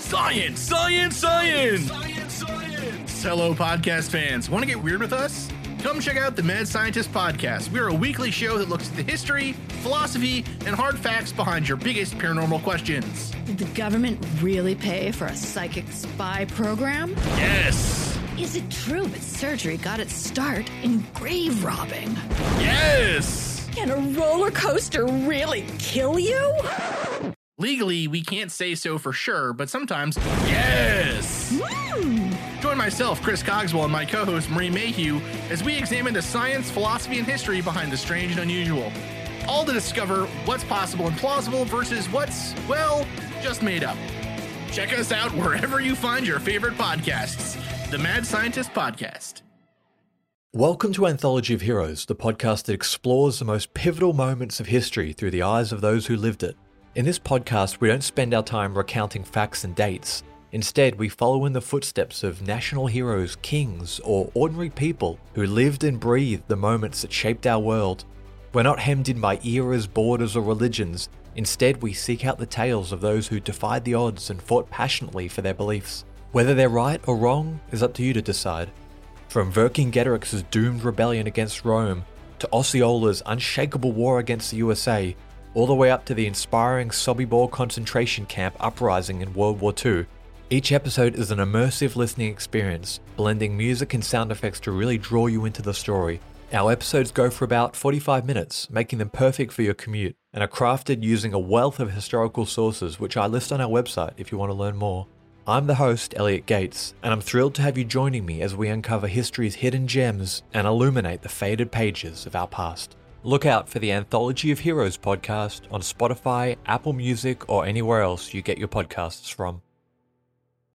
Science, science, science! Science, science! Hello, podcast fans. Want to get weird with us? Come check out the Mad Scientist Podcast. We're a weekly show that looks at the history, philosophy, and hard facts behind your biggest paranormal questions. Did the government really pay for a psychic spy program? Yes! Is it true that surgery got its start in grave robbing? Yes! Can a roller coaster really kill you? Legally, we can't say so for sure, but sometimes, yes! Join myself, Chris Cogswell, and my co-host, Marie Mayhew, as we examine the science, philosophy, and history behind the strange and unusual. All to discover what's possible and plausible versus what's, well, just made up. Check us out wherever you find your favorite podcasts. The Mad Scientist Podcast. Welcome to Anthology of Heroes, the podcast that explores the most pivotal moments of history through the eyes of those who lived it. In this podcast, we don't spend our time recounting facts and dates. Instead, we follow in the footsteps of national heroes, kings, or ordinary people who lived and breathed the moments that shaped our world. We're not hemmed in by eras, borders, or religions. Instead, we seek out the tales of those who defied the odds and fought passionately for their beliefs. Whether they're right or wrong is up to you to decide. From Vercingetorix's doomed rebellion against Rome, to Osceola's unshakable war against the USA, all the way up to the inspiring Sobibor concentration camp uprising in World War II, each episode is an immersive listening experience, blending music and sound effects to really draw you into the story. Our episodes go for about 45 minutes, making them perfect for your commute, and are crafted using a wealth of historical sources, which I list on our website if you want to learn more. I'm the host, Elliot Gates, and I'm thrilled to have you joining me as we uncover history's hidden gems and illuminate the faded pages of our past. Look out for the Anthology of Heroes podcast on Spotify, Apple Music, or anywhere else you get your podcasts from.